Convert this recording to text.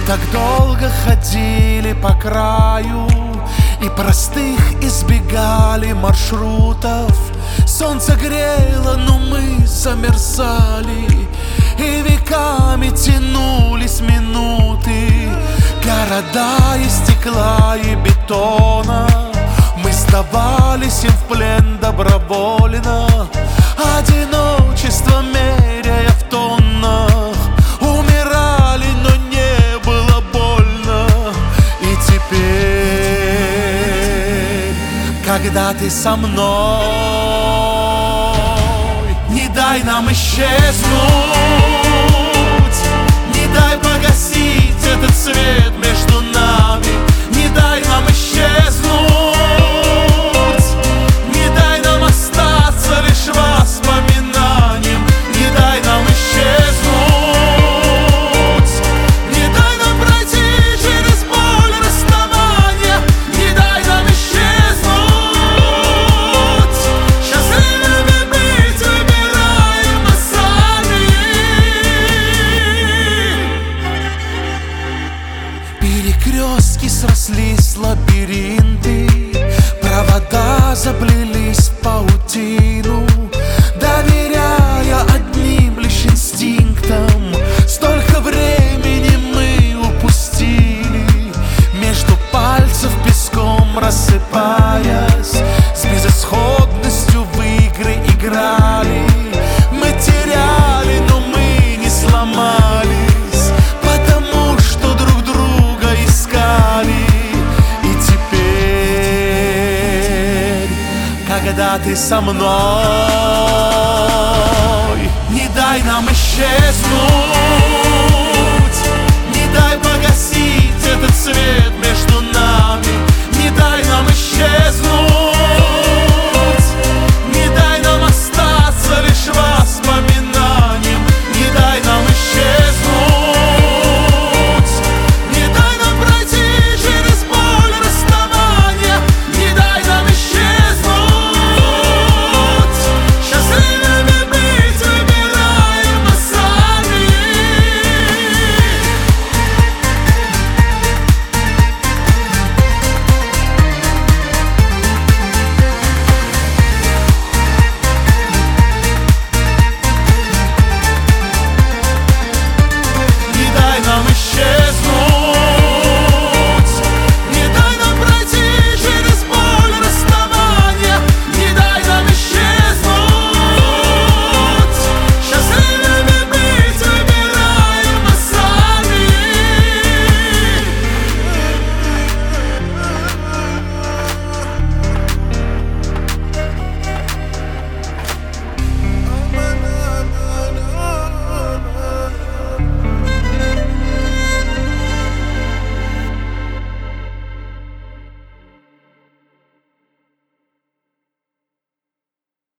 так долго ходили по краю и простых избегали маршрутов. Солнце грело, но мы замерзали, и веками тянулись минуты. Города из стекла и бетона, мы сдавались им в плен добровольно. Одиночество меряя в тоннах, умирали, но не было больно. И теперь, когда ты со мной, не дай нам исчезнуть, не дай погасить этот свет между нами, не дай нам исчезнуть, не дай нам остаться лишь воспоминанием, не дай нам исчезнуть, не дай нам пройти через боль расставания, не дай нам исчезнуть. Счастливыми быть выбираем мы сами. Перекрестки срослись лабиринты, провода заплелись в паутину, доверяя одним лишь инстинктам. Столько времени мы упустили, между пальцев песком рассыпаясь, с безысходностью в игры играли. Мы теряли, но мы не сломались, потому что друг друга искали. И теперь, когда ты со мной, не дай нам исчезнуть,